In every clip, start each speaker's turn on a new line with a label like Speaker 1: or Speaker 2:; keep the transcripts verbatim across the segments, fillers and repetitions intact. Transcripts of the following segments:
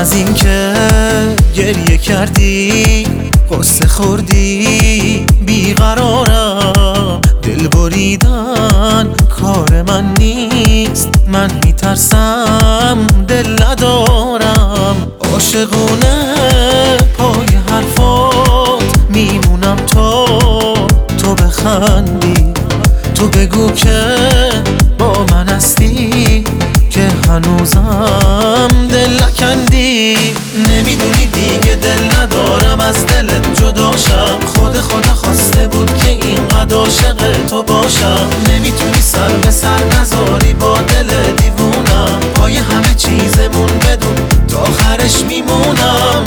Speaker 1: از این که گریه کردی قصه خوردی بیقرارم، دل بریدن کار من نیست، من میترسم دل ندارم. عاشقونه پای حرفات میمونم تا تو بخندی، تو بگو که با من هستی، که هنوزم دل نکندی. نمیدونی دیگه دل ندارم از دلت جداشم، خود خدا خواسته بود که اینقدر عاشق تو باشم. نمیتونی سر به سر نذاری با دل دیوونم، پای همه چیزمون بدون تا آخرش میمونم.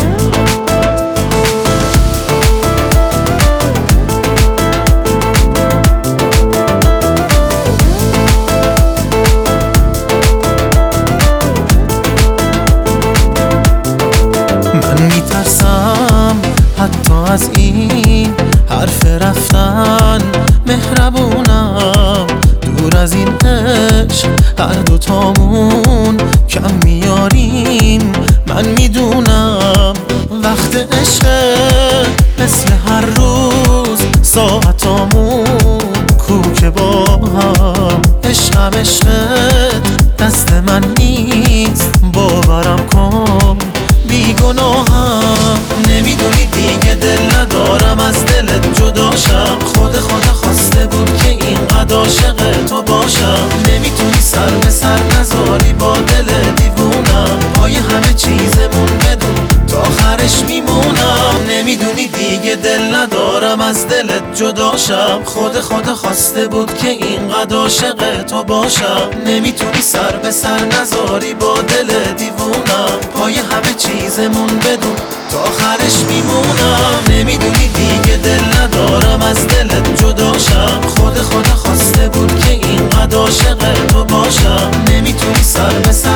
Speaker 1: میترسم حتی از این حرف رفتن، مهربونم دور از این عشق هر دوتامون کم میاریم. من میدونم وقت عشق مثل هر روز ساعتامون کو که با هم. عشقم عشقت دست من نیست، باورم کن بیگناهم. نمیدونی دیگه دل ندارم از دلت جداشم، خود خدا خواسته بود که اینقدر عاشق تو باشم. نمیتونی سر به سر نذاری با دل دیوونم، پای همه چیزمون بدون تا آخرش میمونم. نمیدونی دیگه دل ندارم از دلت جداشم، خود خدا خواسته بود که اینقدر عاشق تو باشم. نمیتونی سر به سر نذاری با دل دیوونم، پای همه چیزمون بدون تا آخرش میمونم. نمیدونی دیگه دل ندارم از دلت جداشم، خود خدا خواسته بود که اینقدر عاشق تو باشم. نمیتونی سر به سر